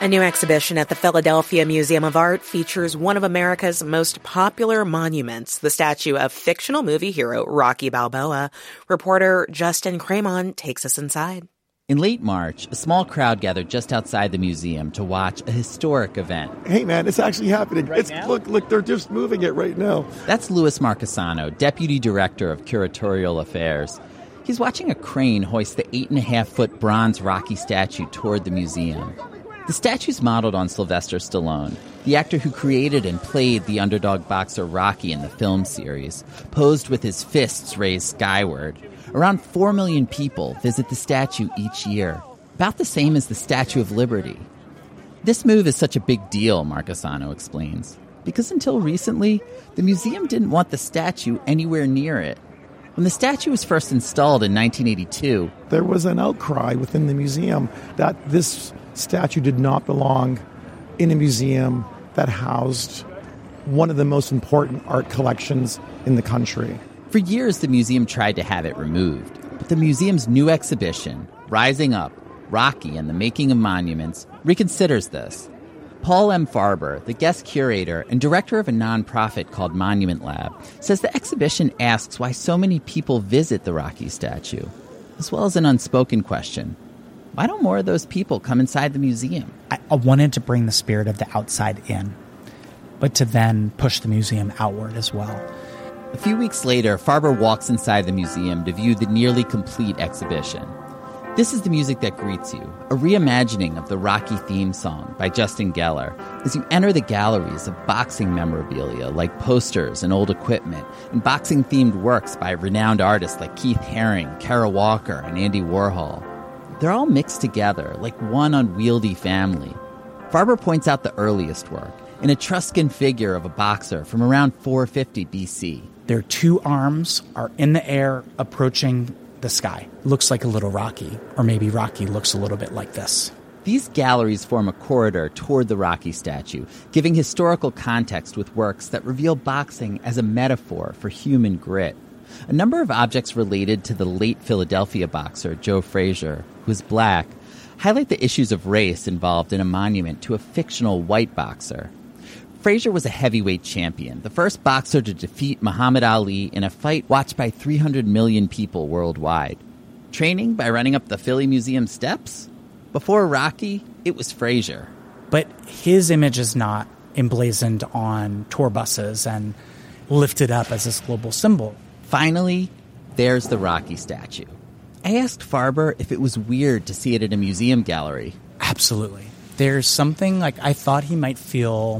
A new exhibition at the Philadelphia Museum of Art features one of America's most popular monuments, the statue of fictional movie hero Rocky Balboa. Reporter Justin Cremon takes us inside. In late March, a small crowd gathered just outside the museum to watch a historic event. Hey, man, it's actually happening. Now? Look, they're just moving it right now. That's Louis Marchesano, Deputy Director of Curatorial Affairs. He's watching a crane hoist the 8.5-foot bronze Rocky statue toward the museum. The statue's modeled on Sylvester Stallone, the actor who created and played the underdog boxer Rocky in the film series, posed with his fists raised skyward. Around 4 million people visit the statue each year, about the same as the Statue of Liberty. This move is such a big deal, Marchesano explains, because until recently, the museum didn't want the statue anywhere near it. When the statue was first installed in 1982, there was an outcry within the museum that this statue did not belong in a museum that housed one of the most important art collections in the country. For years, the museum tried to have it removed, but the museum's new exhibition, Rising Up, Rocky and the Making of Monuments, reconsiders this. Paul M. Farber, the guest curator and director of a nonprofit called Monument Lab, says the exhibition asks why so many people visit the Rocky statue, as well as an unspoken question. Why don't more of those people come inside the museum? I wanted to bring the spirit of the outside in, but to then push the museum outward as well. A few weeks later, Farber walks inside the museum to view the nearly complete exhibition. This is the music that greets you, a reimagining of the Rocky theme song by Justin Geller, as you enter the galleries of boxing memorabilia like posters and old equipment, and boxing-themed works by renowned artists like Keith Haring, Kara Walker, and Andy Warhol. They're all mixed together like one unwieldy family. Farber points out the earliest work, an Etruscan figure of a boxer from around 450 BC. Their two arms are in the air approaching the sky. Looks like a little Rocky, or maybe Rocky looks a little bit like this. These galleries form a corridor toward the Rocky statue, giving historical context with works that reveal boxing as a metaphor for human grit. A number of objects related to the late Philadelphia boxer Joe Frazier, who was black, highlight the issues of race involved in a monument to a fictional white boxer. Frazier was a heavyweight champion, the first boxer to defeat Muhammad Ali in a fight watched by 300 million people worldwide. Training by running up the Philly Museum steps? Before Rocky, it was Frazier. But his image is not emblazoned on tour buses and lifted up as this global symbol. Finally, there's the Rocky statue. I asked Farber if it was weird to see it in a museum gallery. Absolutely. There's something like I thought he might feel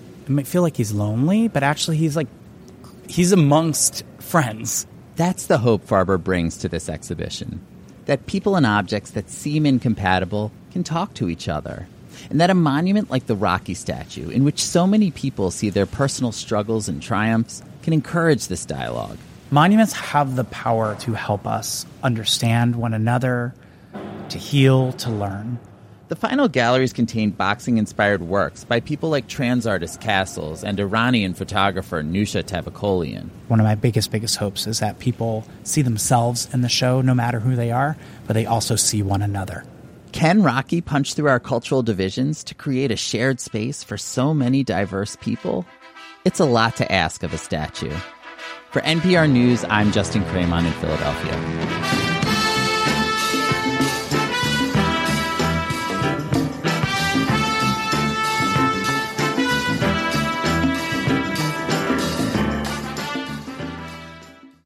like he's lonely, but actually he's amongst friends. That's the hope Farber brings to this exhibition, that people and objects that seem incompatible can talk to each other, and that a monument like the Rocky statue, in which so many people see their personal struggles and triumphs, can encourage this dialogue. Monuments have the power to help us understand one another, to heal, to learn. The final galleries contain boxing-inspired works by people like trans artist Castles and Iranian photographer Nusha Tavakolian. One of my biggest hopes is that people see themselves in the show, no matter who they are, but they also see one another. Can Rocky punch through our cultural divisions to create a shared space for so many diverse people? It's a lot to ask of a statue. For NPR News, I'm Justin Cremon in Philadelphia.